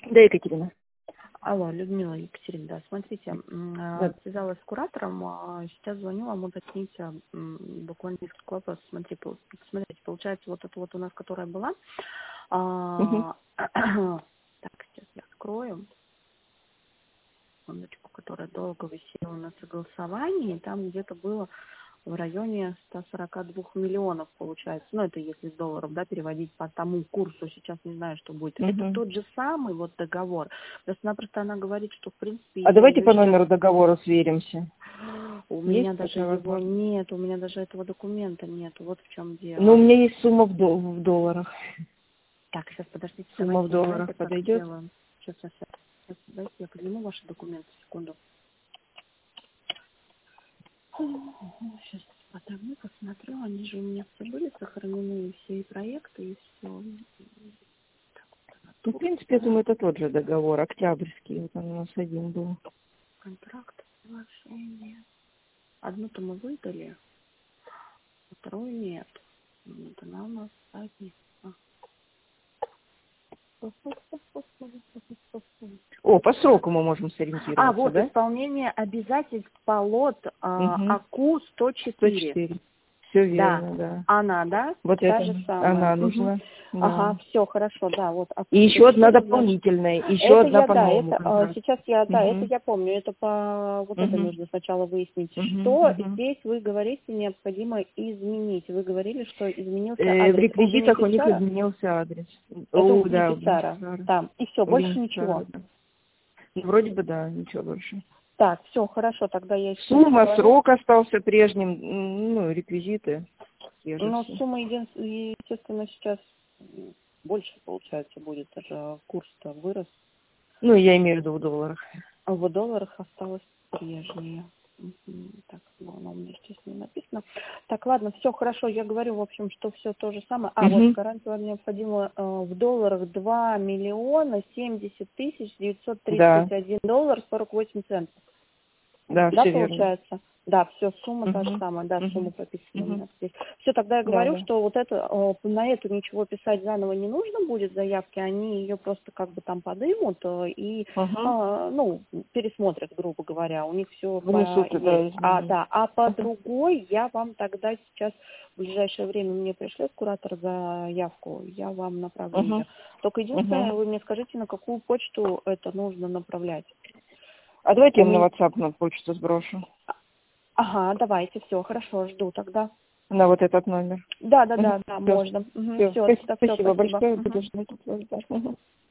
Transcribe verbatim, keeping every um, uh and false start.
Да, Екатерина. Алло, Людмила Екатерина, да, смотрите, Да. связалась с куратором, сейчас звоню вам уточнить буквально несколько вопросов. Смотри, смотрите, получается, вот это вот у нас, которая была, Угу. а, так, сейчас я открою, секундочку, которая долго висела на согласовании, там где-то было в районе ста сорока двух миллионов получается. Ну, это если с долларов, да, переводить по тому курсу, сейчас не знаю, что будет. Угу. Это тот же самый вот договор. Просто-напросто она говорит, что, в принципе, А если давайте ее по сейчас... номеру договора сверимся. У Есть меня даже такая его возможность? нет, у меня даже этого документа нет. Вот в чем Ну, у дело. меня есть сумма в, дол- в долларах. Так, сейчас, подождите, Сумма в давайте, долларах знаете, как подойдет? сделаем? Сейчас, сейчас, сейчас, давайте я подниму ваши документы, секунду. Сейчас подожду, посмотрю, они же у меня все были сохранены, все и проекты, и все. Ну, в принципе, я думаю, это тот же договор, октябрьский. Вот он у нас один был. Контракт, соглашение. Одну-то мы выдали, а вторую нет. Вот она у нас записана. О, по сроку мы можем А, сориентироваться, вот, да? исполнение обязательств по лот а, Угу. АКУ сто сто четыре. четыре. Все Да, верно, да. она, да? Вот Та это же самая. она Угу. нужна. Да. Ага, все, хорошо, да, вот И АКУ сто еще одна четыре, значит. дополнительная, еще Это одна я, по да, новому это а, контракту. сейчас я, да, это Угу. я помню, это по, вот это Угу. нужно сначала выяснить, Угу. что Угу. здесь вы говорите необходимо изменить. Вы говорили, что изменился Э, в адрес у реквизитах у них бенефициара, изменился адрес. это у О, да, у бенефициара, бенефициара. там, и все, У больше бенефициара, ничего. да. Ну, вроде бы да, ничего больше. Так, все, хорошо, тогда я сейчас Сумма, поговорю. срок остался прежним, м, ну, реквизиты те же Но все. сумма, един- естественно, сейчас больше, получается, будет, даже курс-то вырос. Ну, я имею в виду в долларах. А в долларах осталось прежнее. Мгм. Так, ну, оно у меня здесь не написано. Так, ладно, все хорошо. Я говорю, в общем, что все то же самое. А, вот Угу. гарантия вам необходима э, в долларах два миллиона семьдесят тысяч девятьсот Да, тридцать один доллар сорок восемь центов. да, Да, все верно. получается? Да, все, сумма та же Угу. самая, да, сумма Угу. прописана у Угу. меня здесь. Все, тогда я Да, говорю, да. что вот это, э, на эту ничего писать заново не нужно будет, заявки, они ее просто как бы там подымут э, и, э, Угу. ну, пересмотрят, грубо говоря, у них все Внесут туда есть. А, изменения. да, а по Угу. другой я вам тогда сейчас в ближайшее время мне пришлет куратор заявку, я вам направлю Угу. ее. Только единственное, Угу. вы мне скажите, на какую почту это нужно направлять. А давайте У я на меня... WhatsApp на почту сброшу. Ага, давайте, все, хорошо, жду тогда. На вот этот номер. Да, да, Угу. да, да, Все. можно. Угу, Все. все, тогда все, Спасибо спасибо. большое. Угу. Буду ждать от вас. Да. Угу.